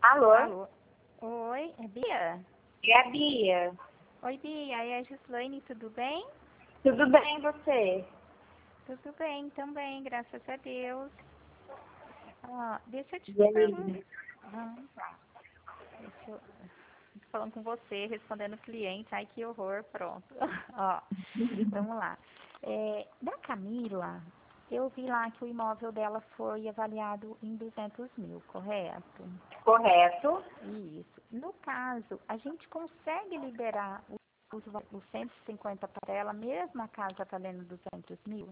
Alô? Alô? Oi, é Bia? É a Bia. Oi, Bia, é a Gislaine, tudo bem? Tudo bem, e você? Tudo bem também, graças a Deus. Deixa eu te perguntar. Beleza. Vamos lá. Deixa eu... Tô falando com você, respondendo o cliente. Ai, que horror, pronto. Ó, vamos lá. Da Camila, eu vi lá que o imóvel dela foi avaliado em 200 mil, correto? Correto. Isso. No caso, a gente consegue liberar os 150 para ela, mesmo a casa valendo 200 mil?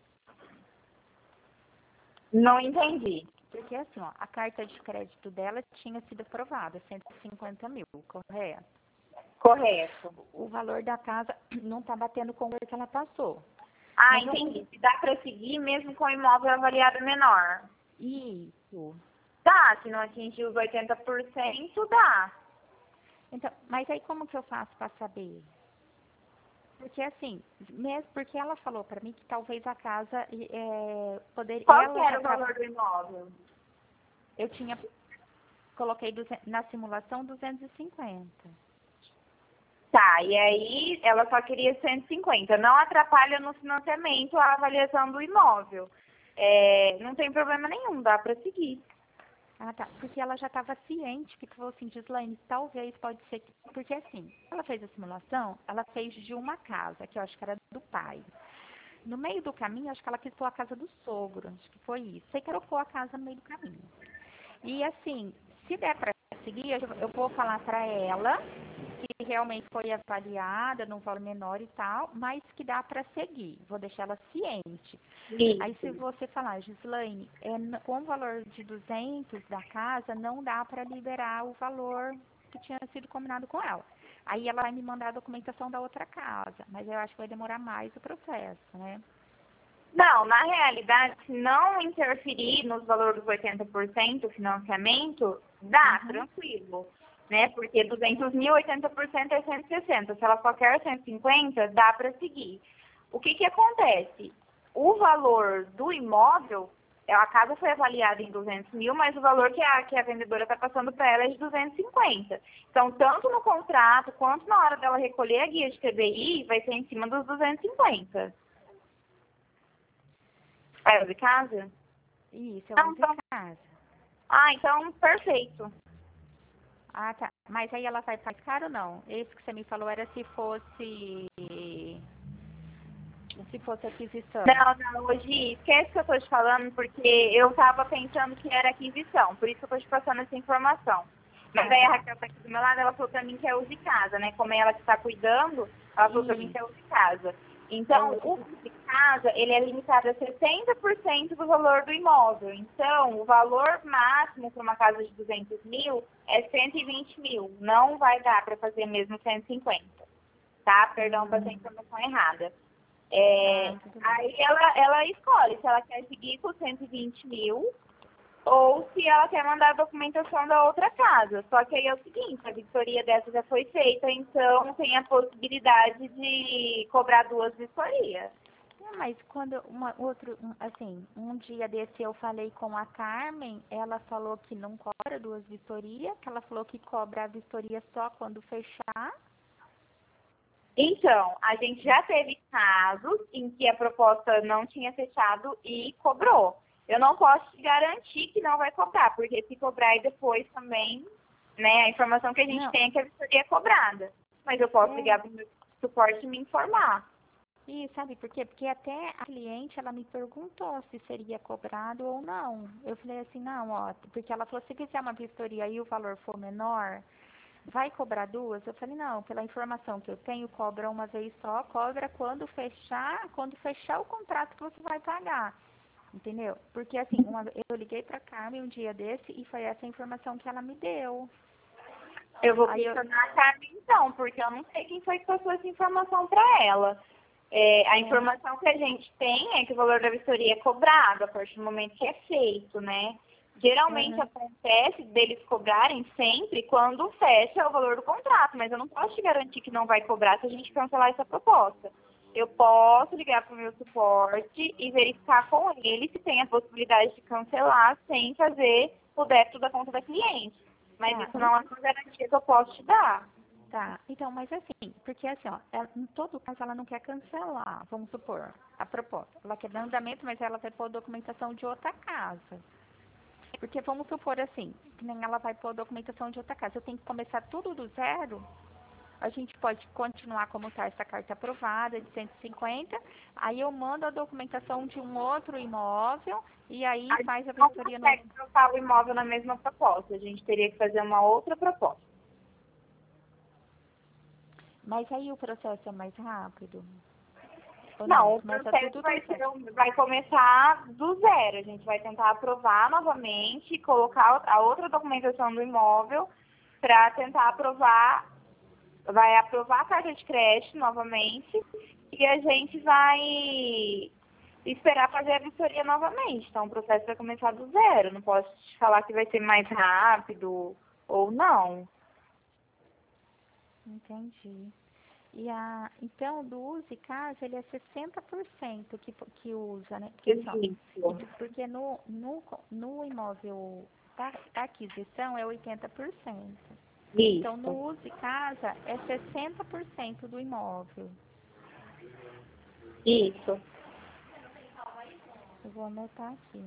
Não entendi. Porque assim, ó, a carta de crédito dela tinha sido aprovada, 150 mil, correto? Correto. O valor da casa não está batendo com o valor que ela passou. Ah, Mas entendi. Se dá para seguir mesmo com o imóvel avaliado menor. isso. Dá, se não atingir os 80%, dá. Então, mas aí como que eu faço para saber? Porque assim, mesmo porque ela falou para mim que talvez a casa poderia, Qual que ela já era o estava, valor do imóvel? eu tinha coloquei na simulação 250. Tá, e aí ela só queria 150. Não atrapalha no financiamento a avaliação do imóvel. Não tem problema nenhum, dá para seguir. Ah, tá. Porque ela já estava ciente que falou assim, Gislaine, talvez pode ser que... Porque assim, ela fez a simulação, ela fez de uma casa, que eu acho que era do pai. No meio do caminho, acho que ela quis pôr a casa do sogro, acho que foi isso. Sei que ela pôr a casa no meio do caminho. E assim, se der para seguir, eu vou falar para ela que realmente foi avaliada num valor menor e tal, mas que dá para seguir. Vou deixar ela ciente. Aí se Isso. você falar, Gislaine, com o valor de 200 da casa, não dá para liberar o valor que tinha sido combinado com ela. Aí ela vai me mandar a documentação da outra casa, mas eu acho que vai demorar mais o processo, né? Não, na realidade, se não interferir nos valores dos 80% financiamento, dá, tranquilo. Né? Porque 200 mil, 80% é 160. Se ela só quer 150, dá para seguir. O que que acontece? O valor do imóvel, a casa foi avaliada em 200 mil, mas o valor que a vendedora está passando para ela é de 250. Então, tanto no contrato, quanto na hora dela recolher a guia de TBI, vai ser em cima dos 250. É o de casa? Isso, é Não, o de então, casa. então, perfeito. Ah, tá. Mas aí ela vai pagar caro ou não? Esse que você me falou era se fosse aquisição. Não, hoje esquece que eu tô te falando, porque eu tava pensando que era aquisição, por isso que eu tô te passando essa informação. Mas aí a Raquel tá aqui do meu lado, ela falou pra mim que é uso de casa, né? Como é ela que tá cuidando, ela falou pra mim que é uso de casa. Então, o uso de casa, ele é limitado a 60% do valor do imóvel. Então, o valor máximo para uma casa de 200 mil é 120 mil. Não vai dar para fazer mesmo 150, tá? Perdão para essa informação errada. Aí ela escolhe se ela quer seguir com 120 mil ou se ela quer mandar a documentação da outra casa. Só que aí é o seguinte, a vistoria dessa já foi feita, então tem a possibilidade de cobrar 2 vistorias. Mas quando um dia desse eu falei com a Carmen, ela falou que não cobra 2 vistorias, que ela falou que cobra a vistoria só quando fechar. Então, a gente já teve casos em que a proposta não tinha fechado e cobrou. Eu não posso te garantir que não vai cobrar, porque se cobrar e depois também, né, a informação que a gente tem é que a vistoria é cobrada. Mas eu posso ligar para o meu suporte e me informar. E sabe por quê? Porque até a cliente, ela me perguntou se seria cobrado ou não. Eu falei assim, não, ó, porque ela falou, se fizer uma vistoria e o valor for menor, vai cobrar 2? Eu falei, não, pela informação que eu tenho, cobra uma vez só, cobra quando fechar o contrato que você vai pagar. Entendeu? Porque assim, eu liguei pra Carmen um dia desse e foi essa a informação que ela me deu. Eu vou questionar a Carmen então, porque eu não sei quem foi que passou essa informação para ela. A informação que a gente tem é que o valor da vistoria é cobrado a partir do momento que é feito, né? Geralmente acontece deles cobrarem sempre quando fecha o valor do contrato, mas eu não posso te garantir que não vai cobrar se a gente cancelar essa proposta. Eu posso ligar para o meu suporte e verificar com ele se tem a possibilidade de cancelar sem fazer o débito da conta da cliente. Mas Tá, isso não é uma garantia que eu posso te dar. tá. Então, mas assim, porque assim, ó, em todo caso ela não quer cancelar, vamos supor, a proposta. Ela quer dar andamento, mas ela vai pôr documentação de outra casa. Porque vamos supor assim, que nem ela vai pôr documentação de outra casa. Eu tenho que começar tudo do zero. A gente pode continuar como está essa carta aprovada de 150. Aí eu mando a documentação de um outro imóvel e aí A gente faz a não vistoria no. consegue trocar o imóvel na mesma proposta. A gente teria que fazer uma outra proposta. Mas aí o processo é mais rápido? Ou não? Não, o Começa processo tudo do zero. vai começar do zero. A gente vai tentar aprovar novamente, colocar a outra documentação do imóvel para tentar aprovar, vai aprovar a carta de crédito novamente e a gente vai esperar fazer a vistoria novamente. Então o processo vai começar do zero. Não posso te falar que vai ser mais rápido ou não. Entendi. Então, do uso e casa, ele é 60% que usa, né? Que só. Isso. Porque no imóvel da aquisição é 80%. Então, no Isso. uso e casa é 60% do imóvel. Isso. Eu vou anotar aqui.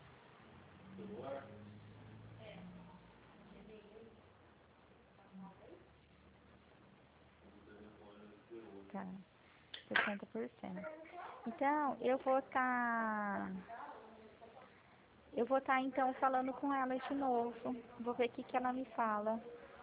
Tá, 60%. Então, eu vou estar então falando com ela de novo. Vou ver o que ela me fala.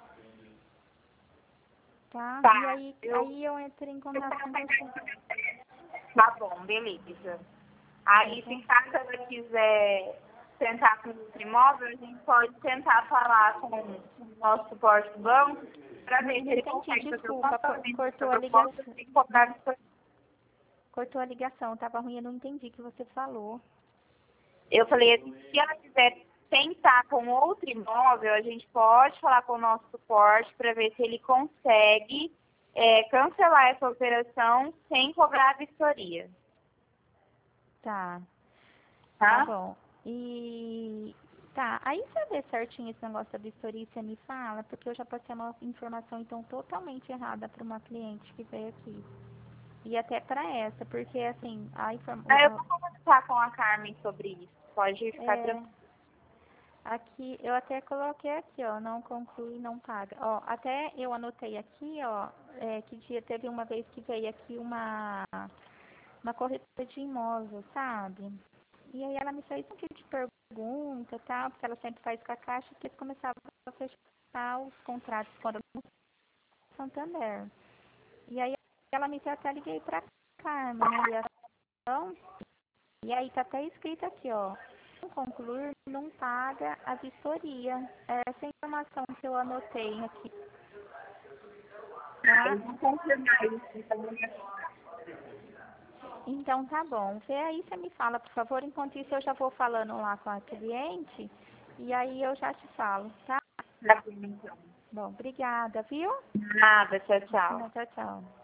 Tá? E Tá. aí eu entro em contato com você. Tá bom, beleza. Tá Aí, se bom? caso ela quiser tentar com o imóvel, a gente pode tentar falar com o nosso suporte do banco para ver se Não ele entendi, consegue fazer o desculpa. lançamento da Cortou a proposta ligação. sem cobrar. Cortou a ligação. Tava ruim, eu não entendi o que você falou. Eu falei assim, se ela quiser tentar com outro imóvel, a gente pode falar com o nosso suporte para ver se ele consegue cancelar essa operação sem cobrar a vistoria. Tá, tá Tá? bom. Tá, aí você vê certinho esse negócio da vistoria, você me fala, porque eu já passei uma informação então totalmente errada para uma cliente que veio aqui. E até para essa, porque assim, Eu vou conversar com a Carmen sobre isso. Pode ficar tranquilo. aqui, eu até coloquei aqui, ó, não conclui, não paga. Ó, até eu anotei aqui, ó, que dia teve uma vez que veio aqui uma corretora de imóvel, sabe? E aí ela me fez um tipo de pergunta, tal, porque ela sempre faz com a Caixa, que eles começavam a fechar os contratos quando no Santander. E aí ela me fez, até liguei pra Carmen, né? E aí tá até escrito aqui, ó. Não concluir, não paga a vistoria. Essa informação que eu anotei aqui, tá? Eu vou confirmar isso. Então tá bom. Vê aí, você me fala, por favor. Enquanto isso, eu já vou falando lá com a cliente. E aí eu já te falo, tá? Tá bom, então. Bom, obrigada, viu? Nada, tchau, tchau. Tchau, tchau.